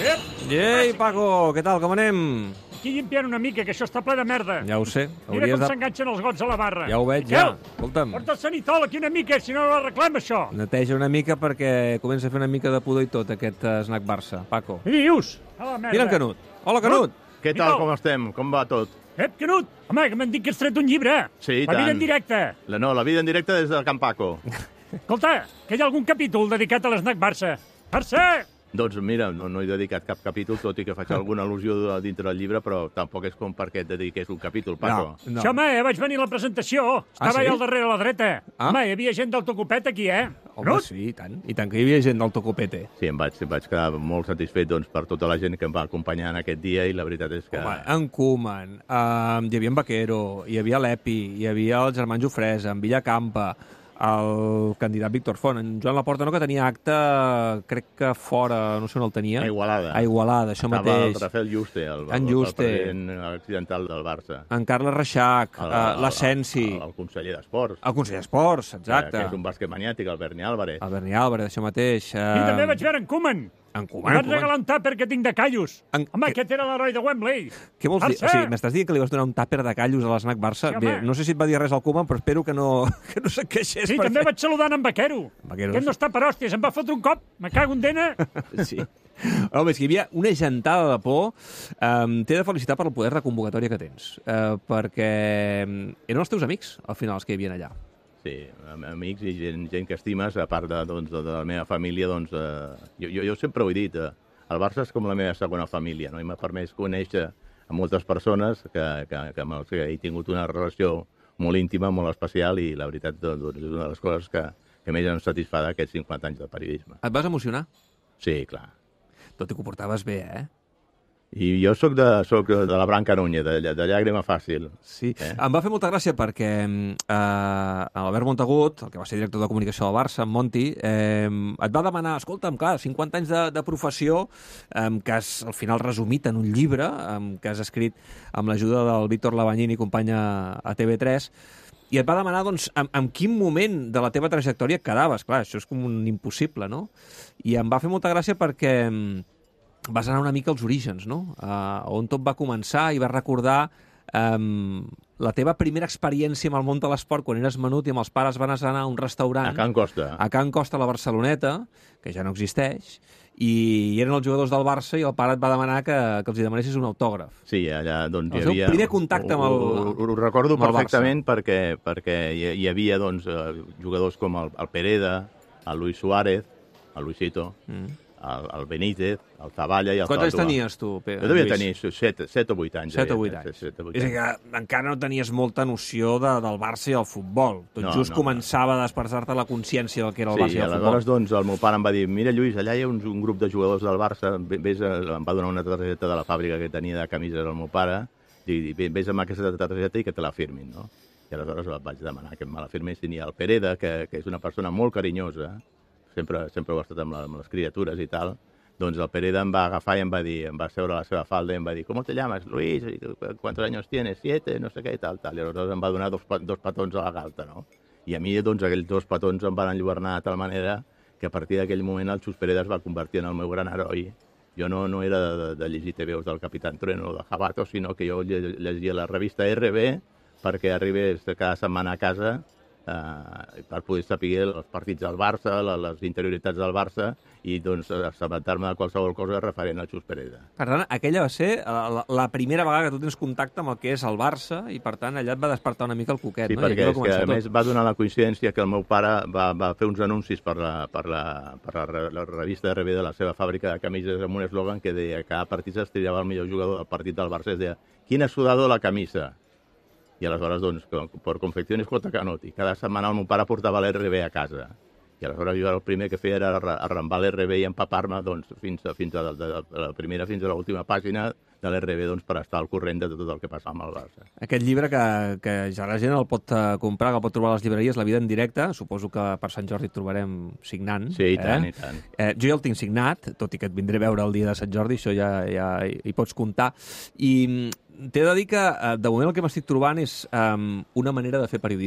Ei, Paco, què tal, com anem? Aquí llimpiant una mica, que això està ple de merda. Ja ho sé. Mira com s'enganxen els gots a la barra. Ja ho veig, ja. Escolta'm. Porta el sanitol aquí una mica, si no l'arreglem, això. Neteja una mica perquè comença a fer una mica de pudor i tot, aquest snack Barça. Paco. Què dius? A la merda. Mira en Canut. Hola, Canut. Què tal, com estem? Com va tot? Canut! Home, que m'han dit que has tret un llibre. Sí, i La vida tant. en directe. La vida en directe des de Can Paco. Escolta, que hi ha algun capítol dedicat a l'esnac Barça. Barça! Doncs mira, no he dedicat cap capítol, tot i que faig alguna al·lusió dintre del llibre, però tampoc és com perquè et dediqués un capítol, Paco. No. Això, home, vaig venir a la presentació. Estava sí? allà al darrere a la dreta. Ah. Home, hi havia gent d'autocopet aquí, Home, Canut? sí, i tant. I tant, que hi havia gent del Tocopete. Sí, em vaig quedar molt satisfet doncs, per tota la gent que em va acompanyar en aquest dia i la veritat és que... Home, en Koeman, hi havia en Vaquero, hi havia l'Epi, hi havia el germà Jofresa, en Villacampa, el candidat Víctor Font, en Joan Laporta, no, que tenia acte, crec que fora, no sé on el tenia. A Igualada. A Igualada, això Estava mateix. el Rafael Juste, el Juste. president accidental del Barça. En Carles Reixac, l'Ascensi. El conseller d'Esports. El conseller d'Esports, exacte. Que és un bàsquet maniàtic, el Berni Álvarez. El Berni Álvarez, això mateix. I també vaig veure en Koeman. En Em Koeman. van regalar un tàper que tinc de callos. Home, aquest era l'heroi de Wembley. Què vols dir? O sigui, m'estàs dient que li vas donar un tàper de callos a l'esnac Barça? Sí, Bé, home. no sé si et va dir res al Koeman, però espero que no se'n queixés. Sí, també vaig saludant en Vaquero. Vaquero, Aquest no està per hòsties, em va fotre un cop. Me cago en dena. Sí. Home, és que hi havia una gentada de por. T'he de felicitar per el poder de convocatòria que tens, perquè eren els teus amics, al final, els que hi havia allà. Sí, amics i gent que estimes, a part de la meva família, doncs, jo sempre ho he dit, el Barça és com la meva segona família, no? I m'ha permès conèixer a moltes persones amb els que he tingut una relació molt íntima, molt especial, i la veritat doncs, és una de les coses que més em satisfà d'aquests 50 anys de periodisme. Et vas emocionar? Sí, clar. Tot i que ho portaves bé, I jo soc de la branca Núñez, de llàgrima fàcil. Sí. Em va fer molta gràcia perquè Albert Montagut, el que va ser director de comunicació del Barça, en Monti, et va demanar, escolta'm, clar, 50 anys de professió, que has al final resumit en un llibre, que has escrit amb l'ajuda del Víctor Labanyini, company a TV3, i et va demanar, doncs, en quin moment de la teva trajectòria et quedaves. Clar, això és com un impossible, no? I em va fer molta gràcia perquè vas anar una mica als orígens, no? On tot va començar i vas recordar la teva primera experiència amb el món de l'esport quan eres menut i amb els pares van anar a un restaurant. A Can Costa. A Can Costa, a la Barceloneta, que ja no existeix, i eren els jugadors del Barça i el pare et va demanar que els hi demanessis un autògraf. Sí, allà doncs, El teu primer contacte amb el Ho recordo amb el perfectament perquè hi havia doncs, jugadors com el Pereda, el Luis Suárez, el Luisito, el Benítez, el Zavalla i el Quants anys Zaldúa. tenies tu, Jo devia tenir 7 o 8 anys. 7 o 8 anys. És a dir, que encara no tenies molta noció del Barça i el futbol. Tot just començava a despertar-te la consciència del que era el Barça i el futbol. Aleshores, doncs, el meu pare em va dir, mira, Lluís, allà hi ha un grup de jugadors del Barça, em va donar una targeta de la fàbrica que tenia de camises el meu pare, i vés amb aquesta targeta i que te la firmin, no? I aleshores vaig demanar que me la firmessin, i el Pereda, que és una persona molt carinyosa, sempre ho ha estat amb les criatures i tal, doncs el Pereda em va agafar i em va seure a la seva falda i em va dir, ¿cómo te llamas, Luis? ¿Cuántos años tienes? 7, no sé què, i tal. I aleshores em va donar dos petons a la galta, no? I a mi, doncs, aquells 2 petons em van enlluernar de tal manera que a partir d'aquell moment el Xus Pereda es va convertir en el meu gran heroi. Jo no era de llegir TVOs del Capitán Trueno o de Jabato, sinó que jo llegia la revista RB perquè arribés cada setmana a casa per poder saber els partits del Barça, les interioritats del Barça i doncs assabentar-me de qualsevol cosa referent al Xus Pereda. Per tant, aquella va ser la primera vegada que tu tens contacte amb el que és el Barça i, per tant, allà et va despertar una mica el coquet. Sí, no? perquè és que, a més, va donar la coincidència que el meu pare va fer uns anuncis per la revista RB de la seva fàbrica de camises amb un eslògan que deia que cada partit es triava el millor jugador del partit del Barça. Es deia, ¿quién ha sudado la camisa? I aleshores, doncs, per Confecciones J. Canut, i cada setmana el meu pare portava l'RB a casa. I aleshores jo el primer que feia era arrambar l'RB i empapar-me doncs, fins a la primera fins a l'última pàgina de l'RB doncs, per estar al corrent de tot el que passava amb el Barça. Aquest llibre que ja la gent el pot comprar, que el pot trobar a les llibreries, La vida en directe, suposo que per Sant Jordi et trobarem signant. Sí, i tant, i tant. Jo ja el tinc signat, tot i que et vindré a veure el dia de Sant Jordi, això ja hi pots comptar. I t'he de dir que, de moment, el que m'estic trobant és una manera de fer periodisme.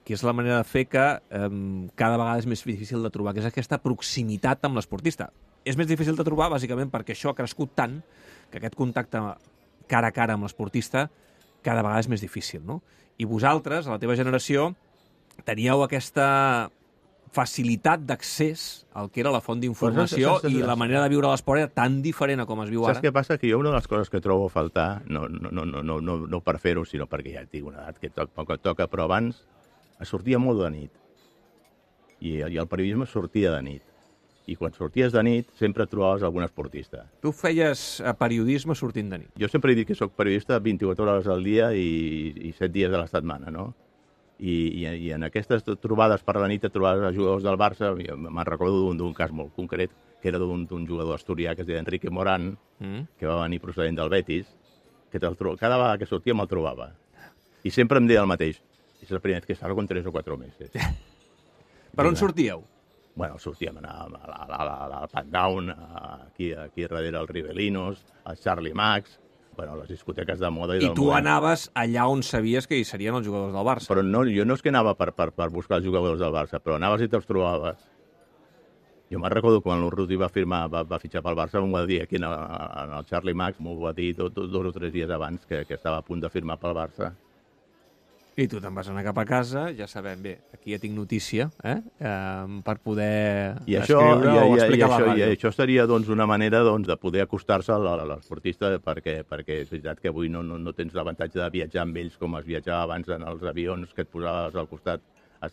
que és la manera de fer que cada vegada és més difícil de trobar, que és aquesta proximitat amb l'esportista. És més difícil de trobar, bàsicament, perquè això ha crescut tant que aquest contacte cara a cara amb l'esportista cada vegada és més difícil, no? I vosaltres, a la teva generació, teníeu aquesta facilitat d'accés al que era la font d'informació i la manera de viure l'esport era tan diferent a com es viu ara. Saps què passa? Que jo una de les coses que trobo a faltar, no per fer-ho, sinó perquè ja tinc una edat que toca, però abans es sortia molt de nit. I el periodisme sortia de nit. I quan sorties de nit sempre trobaves algun esportista. Tu feies periodisme sortint de nit. Jo sempre he dit que sóc periodista 24 hores al dia i 7 dies a la setmana, no? I en aquestes trobades per la nit trobaves els jugadors del Barça, me'n recordo d'un cas molt concret, que era d'un jugador asturià que es deia Enrique Morán, que va venir procedent del Betis, que cada vegada que sortia me'l trobava. I sempre em deia el mateix. És el primer que salgo en 3 o 4 mesos. Per on sortíeu? Bueno, sortíem al Pandown, aquí darrere el Rivelinos, al Charlie Max, bueno, les discoteques de moda i del tu moment. anaves allà on sabies que hi serien els jugadors del Barça. Però no, jo no és que anava per buscar els jugadors del Barça, però anaves i te'ls trobaves. Jo me'n recordo quan l'Urruti va fitxar pel Barça, m'ho va dir aquí en el Charlie Max, m'ho va dir 2 o 3 dies abans que estava a punt de firmar pel Barça. I tu te'n vas anar cap a casa, ja sabem, bé, aquí ja tinc notícia, per poder escriure o explicar a la ràdio. I això seria doncs, una manera de poder acostar-se a l'esportista, perquè és veritat que avui no tens l'avantatge de viatjar amb ells com es viatjava abans en els avions, que et posaves al costat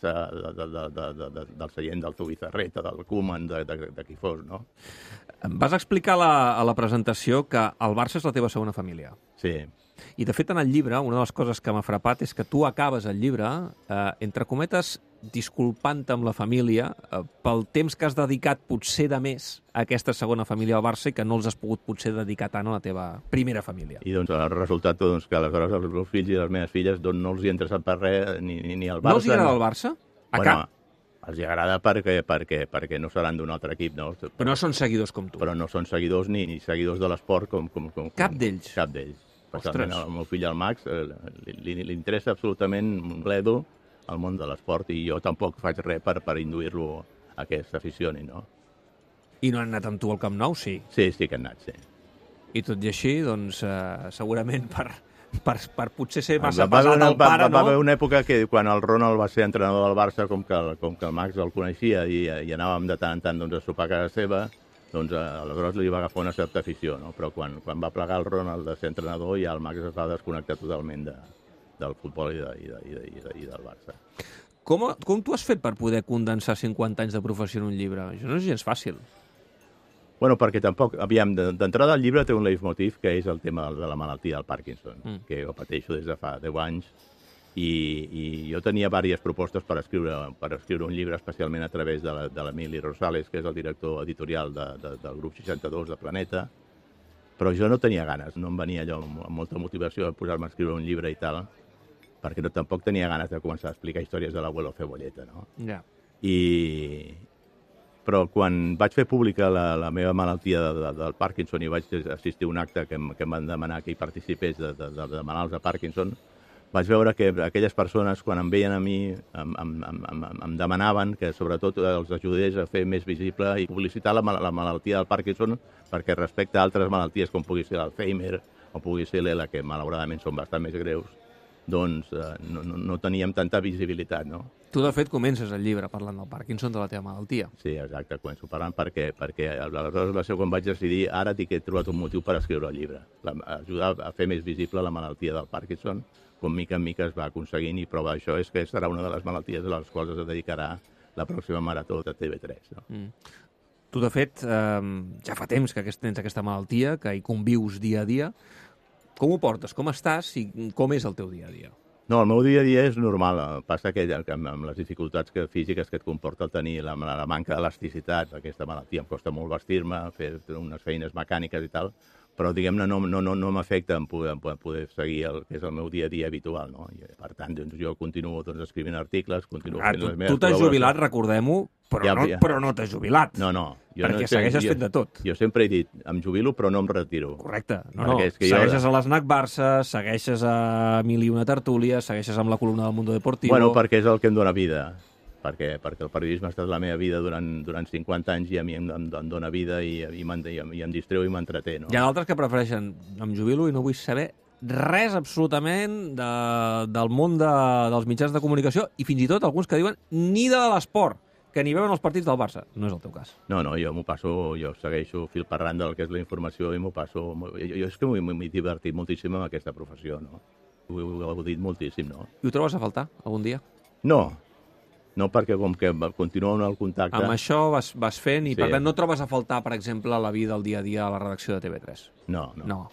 del seient del Zubizarreta, del Koeman, de qui fos, no? Vas explicar a la presentació que el Barça és la teva segona família. Sí. I, de fet, en el llibre, una de les coses que m'ha frapat és que tu acabes el llibre, entre cometes, disculpant-te amb la família pel temps que has dedicat potser de més a aquesta segona família del Barça i que no els has pogut potser dedicar tant a la teva primera família. I doncs el resultat que aleshores els meus fills i les meves filles no els hi interessa per res ni el Barça. No els hi agrada el Barça? Els hi agrada perquè no seran d'un altre equip, no? Però no són seguidors com tu. Però no són seguidors ni seguidors de l'esport com... Cap d'ells? Cap d'ells. Especialment el meu fill, el Max, li interessa absolutament un bledo al món de l'esport i jo tampoc faig res per induir-lo a que s'aficioni, no? I no han anat amb tu al Camp Nou, sí? Sí, que han anat, sí. I tot i així, doncs, segurament per potser ser massa pesat el pare, no? Va haver una època que quan el Ronald va ser entrenador del Barça, com que el Max el coneixia i anàvem de tant en tant a sopar a casa seva, doncs aleshores li va agafar una certa afició, no? Però quan va plegar el Ronald de ser entrenador ja el Max es va desconnectar totalment del futbol i del Barça. Com tu has fet per poder condensar 50 anys de professió en un llibre? Això no és gens fàcil. Bueno, perquè tampoc... Aviam, d'entrada el llibre té un leitmotiv que és el tema de la malaltia del Parkinson, que jo pateixo des de fa 10 anys, i jo tenia diverses propostes per escriure un llibre, especialment a través de l'Emili Rosales, que és el director editorial del grup 62 de Planeta, però jo no tenia ganes, no em venia allò amb molta motivació de posar-me a escriure un llibre i tal, perquè tampoc tenia ganes de començar a explicar històries de l'abuelo Cebolleta, no? Ja. Però quan vaig fer pública la meva malaltia del Parkinson i vaig assistir a un acte que em van demanar que hi participés de malalts de Parkinson, vaig veure que aquelles persones, quan em veien a mi, em demanaven que sobretot els ajudés a fer més visible i publicitar la malaltia del Parkinson, perquè respecte a altres malalties com pugui ser l'Alzheimer o pugui ser l'ELA, que malauradament són bastant més greus, doncs no teníem tanta visibilitat, no? Tu, de fet, comences el llibre parlant del Parkinson, de la teva malaltia. Sí, exacte, començo parlant perquè aleshores va ser quan vaig decidir ara he trobat un motiu per escriure el llibre, ajudar a fer més visible la malaltia del Parkinson, com mica en mica es va aconseguint, i prova d'això és que serà una de les malalties a les quals es dedicarà la pròxima marató de TV3. No? Tu, de fet, ja fa temps que tens aquesta malaltia, que hi convius dia a dia. Com ho portes? Com estàs i com és el teu dia a dia? No, el meu dia a dia és normal. Passa que amb les dificultats físiques que et comporta el tenir la manca d'elasticitat, aquesta malaltia em costa molt vestir-me, fer unes feines mecàniques i tal, però diguem-ne, no m'afecta en poder seguir el que és el meu dia a dia habitual, no? I, per tant, doncs, jo continuo escrivint articles, continuo fent les meves... Tu t'has jubilat, recordem-ho, però no t'has jubilat. No. Perquè segueixes fent de tot. Jo sempre he dit, em jubilo però no em retiro. Correcte. Segueixes a l'Snac Barça, segueixes a Mil i una tertúlia, segueixes amb la columna del Mundo Deportivo... Bueno, perquè és el que em dóna vida. Perquè el periodisme ha estat la meva vida durant 50 anys i a mi em dóna vida i em distreu i m'entreté. No? Hi ha d'altres que prefereixen em jubilo i no vull saber res absolutament del món dels mitjans de comunicació i fins i tot alguns que diuen ni de l'esport, que ni veuen els partits del Barça. No és el teu cas. No, jo segueixo fil per randa del que és la informació i m'ho passo... Jo és que m'he divertit moltíssim amb aquesta professió, no? Ho he gaudit moltíssim, no? I ho trobes a faltar algun dia? No, perquè com que continuen el contacte... Amb això vas fent i, per tant, no trobes a faltar, per exemple, la vida del dia a dia a la redacció de TV3? No.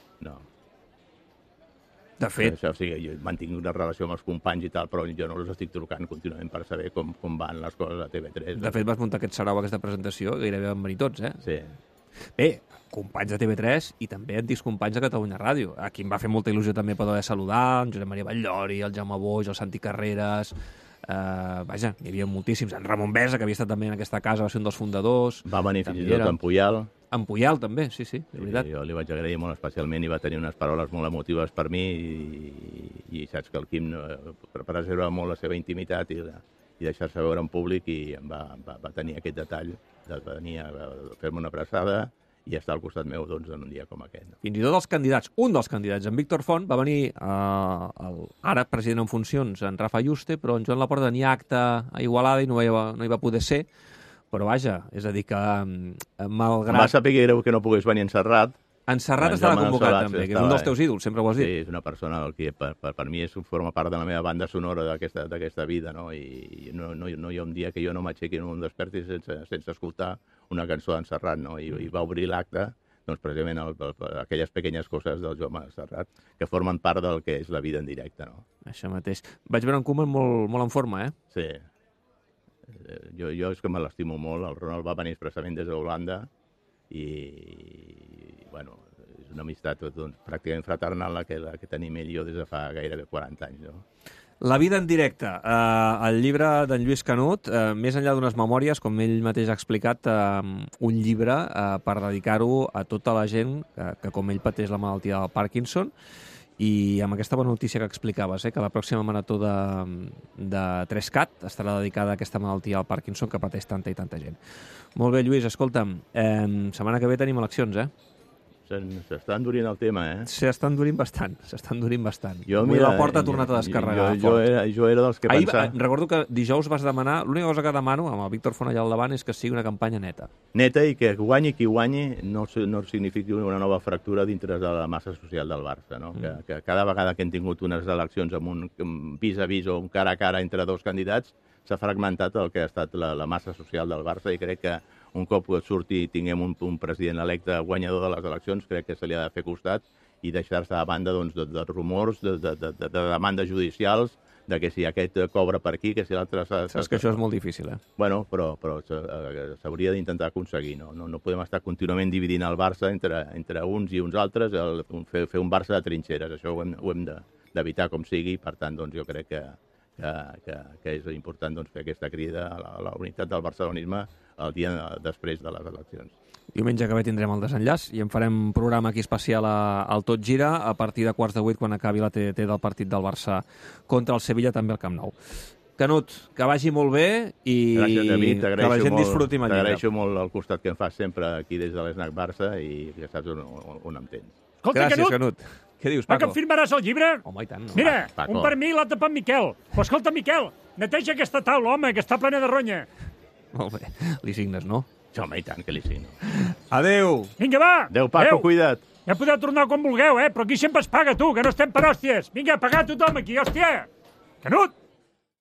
De fet... Això, sí, jo mantinc una relació amb els companys i tal, però jo no els estic trucant contínuament per saber com van les coses a TV3. De fet, vas muntar aquest sarau, aquesta presentació, gairebé van venir tots, Sí. Bé, companys de TV3 i també antics companys de Catalunya Ràdio. A qui em va fer molta il·lusió també poder saludar, en Josep Maria Batllori, el Jaume Boix, el Santi Carreras... Vaja, n'hi havia moltíssims. En Ramon Besa, que havia estat també en aquesta casa, va ser un dels fundadors. Va venir fins i tot en Puyal. En Puyal, també, sí, de veritat. Jo li vaig agrair molt especialment i va tenir unes paraules molt emotives per mi i saps que el Quim preserva molt la seva intimitat i deixar-se veure en públic i em va tenir aquest detall de venir a fer-me una abraçada i estar al costat meu doncs, en un dia com aquest. Fins i tot els candidats, un dels candidats, en Víctor Font, va venir ara president en funcions, en Rafa Yuste, però en Joan Laporta tenia acte a Igualada i no hi va poder ser, però vaja, és a dir que malgrat... Em va saber greu que no pogués venir en Serrat. En Serrat estava convocat també, que és un dels teus ídols, sempre ho has dit. Sí, és una persona que per mi forma part de la meva banda sonora d'aquesta vida, no? I no hi ha un dia que jo no m'aixequi, no em desperti sense escoltar una cançó d'en Serrat, no? I va obrir l'acte, doncs precisament aquelles pequeñes coses del Joan Serrat que formen part del que és la vida en directe, no? Això mateix. Vaig veure en Koeman molt en forma, Sí. Jo és que me l'estimo molt. El Ronald va venir expressament des d'Holanda i bueno, és una amistat doncs, pràcticament fraternal la que tenim ell i jo des de fa gairebé 40 anys. No? La vida en directe, el llibre d'en Lluís Canut, més enllà d'unes memòries, com ell mateix ha explicat, un llibre per dedicar-ho a tota la gent que com ell pateix la malaltia del Parkinson, i amb aquesta bona notícia que explicaves, que la pròxima marató de 3CAT estarà dedicada a aquesta malaltia del Parkinson que pateix tanta i tanta gent. Molt bé, Lluís, escolta'm, setmana que ve tenim eleccions, S'està endurint el tema, S'està endurint bastant. Jo, mira, la porta ha tornat a descarregar jo era dels que pensava... Recordo que dijous vas demanar... L'única cosa que demano, amb el Víctor Font allà al davant, és que sigui una campanya neta. Neta i que guanyi qui guanyi no signifiqui una nova fractura dintre de la massa social del Barça, no? Que cada vegada que hem tingut unes eleccions amb un vis a vis o un cara a cara entre dos candidats s'ha fragmentat el que ha estat la massa social del Barça i crec que un cop surti i tinguem un president electe guanyador de les eleccions, crec que se li ha de fer costat i deixar-se a banda doncs, de rumors, de demandes judicials, de que si aquest cobra per aquí, que si l'altre... Saps que això és molt difícil, Bueno, però s'hauria d'intentar aconseguir, no? No podem estar contínuament dividint el Barça entre uns i uns altres, fer un Barça de trinxeres, això ho hem d'evitar com sigui, per tant, doncs, jo crec que és important doncs, fer aquesta crida a la unitat del barcelonisme el dia després de les eleccions. Diumenge que ve tindrem el desenllaç i en farem un programa aquí especial al Tot Gira a partir de 7:15 quan acabi la TDT del partit del Barça contra el Sevilla també al Camp Nou. Canut, que vagi molt bé i gràcies, David, que la gent disfruti amb el llibre. T'agraeixo molt el costat que em fas sempre aquí des de l'Snac Barça i ja saps on em tens. Escolta, gràcies, Canut. Què dius, Paco? Que em firmaràs el llibre? Home, i tant. No. Mira, Paco. un per mi i l'altre per Miquel. Però escolta, Miquel, neteja aquesta taula, home, que està plena de ronya. Molt bé. Li signes, no? Home, i tant, que li signo. Adéu. Vinga, va. Adéu, Paco, cuida't. Ja podeu tornar quan vulgueu, però aquí sempre es paga, tu, que no estem per hòsties. Vinga, pagar tothom aquí, hòstia. Canut!